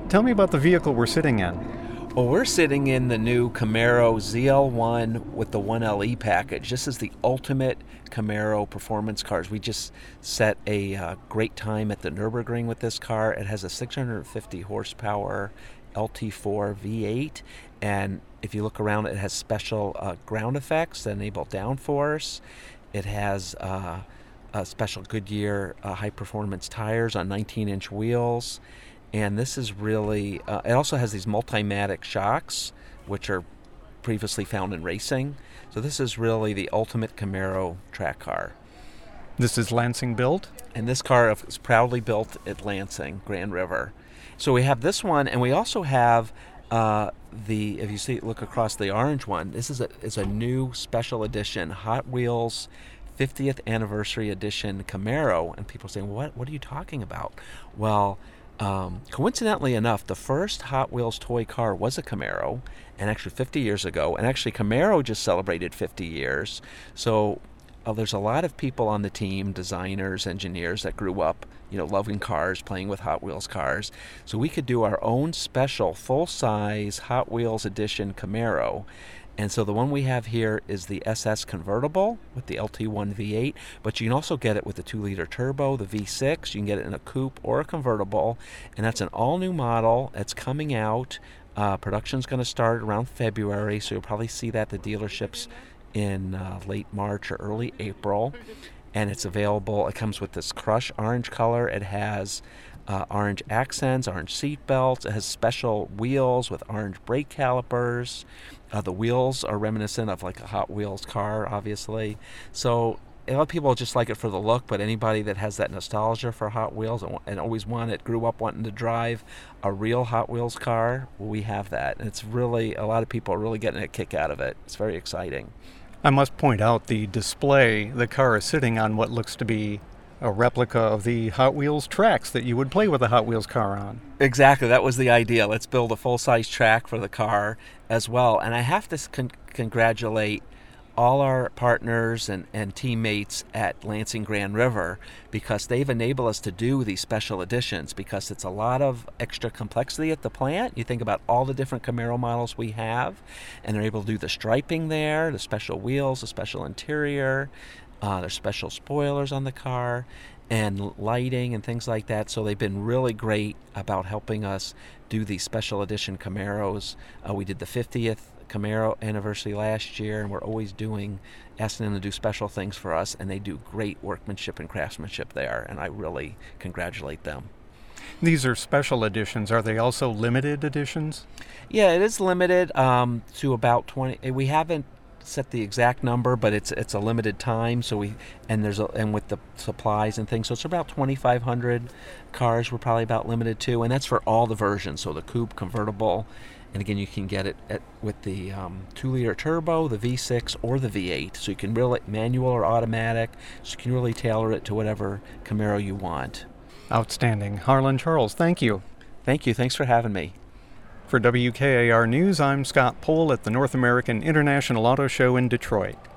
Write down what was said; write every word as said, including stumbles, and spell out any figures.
Tell me about the vehicle we're sitting in. Well, we're sitting in the new Camaro Z L one with the one L E package. This is the ultimate Camaro performance cars. We just set a uh, great time at the Nürburgring with this car. It has a six hundred fifty horsepower L T four V eight, and if you look around, it has special uh, ground effects that enable downforce. It has uh, a special Goodyear uh, high-performance tires on nineteen-inch wheels. And this is really, uh, it also has these Multimatic shocks, which are previously found in racing. So this is really the ultimate Camaro track car. This is Lansing built? And this car is proudly built at Lansing, Grand River. So we have this one, and we also have uh, the, if you see, look across the orange one, this is a, is a new special edition Hot Wheels fiftieth Anniversary Edition Camaro. And people are saying, what, what are you talking about? Well, Um, coincidentally enough, the first Hot Wheels toy car was a Camaro, and actually fifty years ago, and actually Camaro just celebrated fifty years. So uh, there's a lot of people on the team, designers, engineers that grew up, you know, loving cars, playing with Hot Wheels cars. So we could do our own special full-size Hot Wheels edition Camaro. And so the one we have here is the S S convertible with the L T one V eight, but you can also get it with the two liter turbo, the V six. You can get it in a coupe or a convertible, and that's an all-new model. It's coming out. Uh, production's going to start around February, so you'll probably see that at the dealerships in uh, late March or early April. And it's available. It comes with this crush orange color. It has uh, orange accents, orange seat belts. It has special wheels with orange brake calipers. Uh, the wheels are reminiscent of like a Hot Wheels car, obviously. So a lot of people just like it for the look, but anybody that has that nostalgia for Hot Wheels and, and always wanted, grew up wanting to drive a real Hot Wheels car, well, we have that. And it's really, a lot of people are really getting a kick out of it. It's very exciting. I must point out the display. The car is sitting on what looks to be a replica of the Hot Wheels tracks that you would play with a Hot Wheels car on. Exactly. That was the idea. Let's build a full-size track for the car as well. And I have to con- congratulate all our partners and, and teammates at Lansing Grand River, because they've enabled us to do these special editions, because it's a lot of extra complexity at the plant. You think about all the different Camaro models we have, and they're able to do the striping there, the special wheels, the special interior, uh, there's special spoilers on the car, and lighting and things like that. So they've been really great about helping us do these special edition Camaros. Uh, we did the fiftieth Camaro anniversary last year, and we're always doing, asking them to do special things for us, and they do great workmanship and craftsmanship there, and I really congratulate them. These are special editions. Are they also limited editions? Yeah, it is limited um, to about twenty. We haven't set the exact number, but it's it's a limited time. So we and there's a, and with the supplies and things, so it's about twenty-five hundred cars. We're probably about limited to, and that's for all the versions. So the coupe, convertible. And again, you can get it at, with the um, two liter turbo, the V six, or the V eight. So you can really, manual or automatic, so you can really tailor it to whatever Camaro you want. Outstanding. Harlan Charles, thank you. Thank you. Thanks for having me. For W K A R News, I'm Scott Pohl at the North American International Auto Show in Detroit.